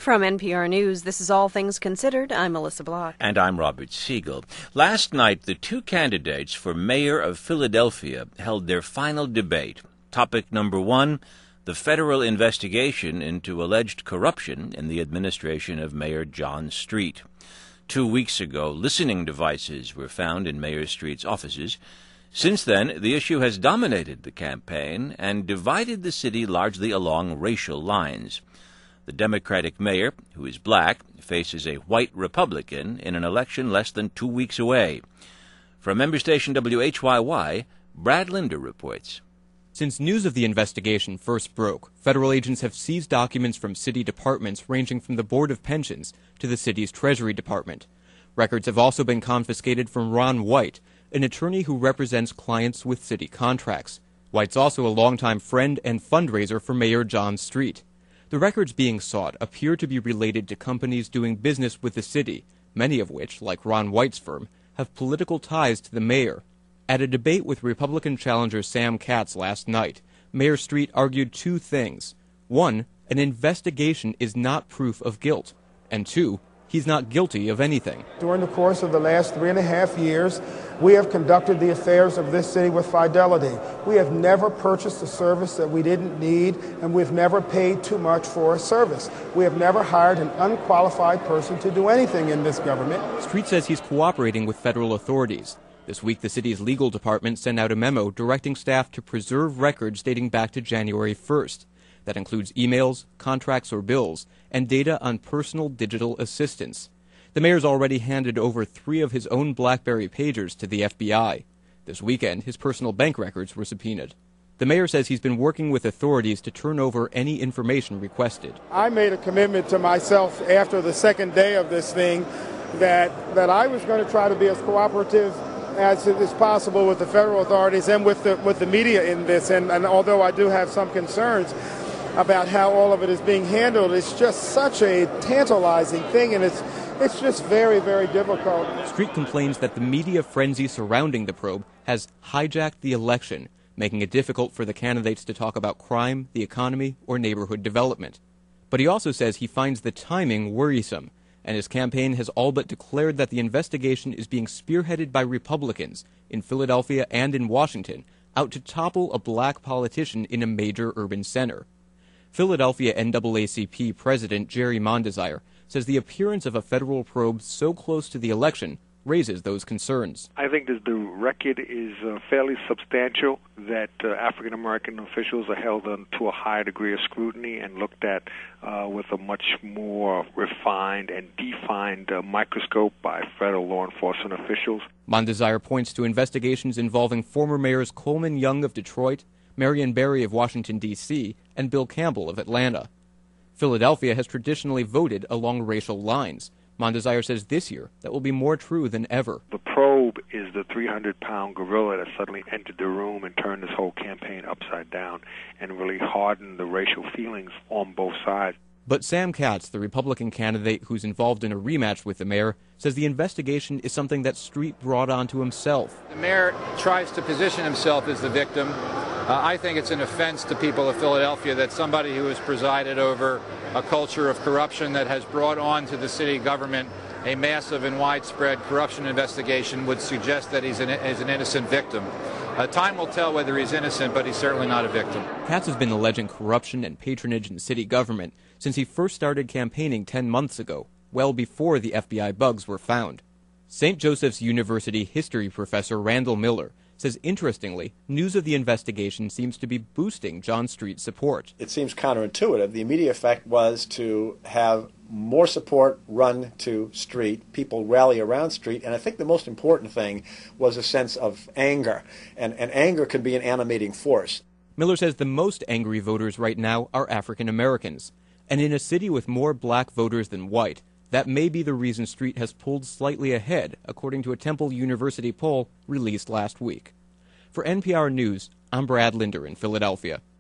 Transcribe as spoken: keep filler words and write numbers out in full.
From N P R News, this is All Things Considered. I'm Melissa Block. And I'm Robert Siegel. Last night, the two candidates for mayor of Philadelphia held their final debate. Topic number one, the federal investigation into alleged corruption in the administration of Mayor John Street. Two weeks ago, listening devices were found in Mayor Street's offices. Since then, the issue has dominated the campaign and divided the city largely along racial lines. The Democratic mayor, who is black, faces a white Republican in an election less than two weeks away. From member station W H Y Y, Brad Linder reports. Since news of the investigation first broke, federal agents have seized documents from city departments ranging from the Board of Pensions to the city's Treasury Department. Records have also been confiscated from Ron White, an attorney who represents clients with city contracts. White's also a longtime friend and fundraiser for Mayor John Street. The records being sought appear to be related to companies doing business with the city, many of which, like Ron White's firm, have political ties to the mayor. At a debate with Republican challenger Sam Katz last night, Mayor Street argued two things. One, an investigation is not proof of guilt. And two, he's not guilty of anything. During the course of the last three and a half years, we have conducted the affairs of this city with fidelity. We have never purchased a service that we didn't need, and we've never paid too much for a service. We have never hired an unqualified person to do anything in this government. Street says he's cooperating with federal authorities. This week, the city's legal department sent out a memo directing staff to preserve records dating back to January first. That includes emails, contracts or bills, and data on personal digital assistants. The mayor's already handed over three of his own BlackBerry pagers to the F B I. This weekend, his personal bank records were subpoenaed. The mayor says he's been working with authorities to turn over any information requested. I made a commitment to myself after the second day of this thing that, that I was going to try to be as cooperative as is possible with the federal authorities and with the, with the media in this. And, and although I do have some concerns about how all of it is being handled, it's just such a tantalizing thing, and it's it's just very, very difficult. Street complains that the media frenzy surrounding the probe has hijacked the election, making it difficult for the candidates to talk about crime, the economy, or neighborhood development. But he also says he finds the timing worrisome, and his campaign has all but declared that the investigation is being spearheaded by Republicans in Philadelphia and in Washington, out to topple a black politician in a major urban center. Philadelphia N double A C P President Jerry Mondesire says the appearance of a federal probe so close to the election raises those concerns. I think that the record is uh, fairly substantial, that uh, African-American officials are held on to a higher degree of scrutiny and looked at uh, with a much more refined and defined uh, microscope by federal law enforcement officials. Mondesire points to investigations involving former mayors Coleman Young of Detroit, Marion Barry of Washington, D C, and Bill Campbell of Atlanta. Philadelphia has traditionally voted along racial lines. Mondesire says this year that will be more true than ever. The probe is the three hundred pound gorilla that suddenly entered the room and turned this whole campaign upside down and really hardened the racial feelings on both sides. But Sam Katz, the Republican candidate who's involved in a rematch with the mayor, says the investigation is something that Street brought onto himself. The mayor tries to position himself as the victim. Uh, I think it's an offense to people of Philadelphia that somebody who has presided over a culture of corruption that has brought on to the city government a massive and widespread corruption investigation would suggest that he's an, is an innocent victim. Uh, time will tell whether he's innocent, but he's certainly not a victim. Katz has been alleging corruption and patronage in city government since he first started campaigning ten months ago, well before the F B I bugs were found. Saint Joseph's University history professor Randall Miller says, interestingly, news of the investigation seems to be boosting John Street's support. It seems counterintuitive. The immediate effect was to have more support run to Street, people rally around Street, and I think the most important thing was a sense of anger, and, and anger can be an animating force. Miller says the most angry voters right now are African Americans, and in a city with more black voters than white, that may be the reason Street has pulled slightly ahead, according to a Temple University poll released last week. For N P R News, I'm Brad Linder in Philadelphia.